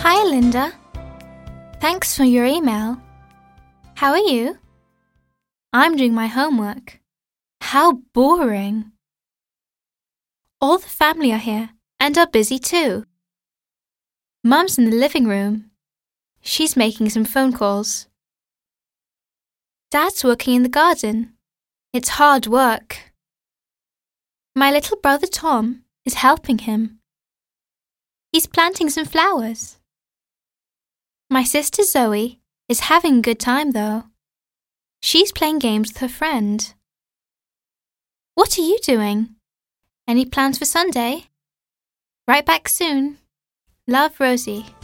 Hi, Linda. Thanks for your email. How are you? I'm doing my homework. How boring. All the family are here and are busy too. Mum's in the living room. She's making some phone calls. Dad's working in the garden. It's hard work. My little brother Tom is helping him. He's planting some flowers. My sister Zoe is having a good time though. She's playing games with her friend. What are you doing? Any plans for Sunday? Write back soon. Love, Rosie.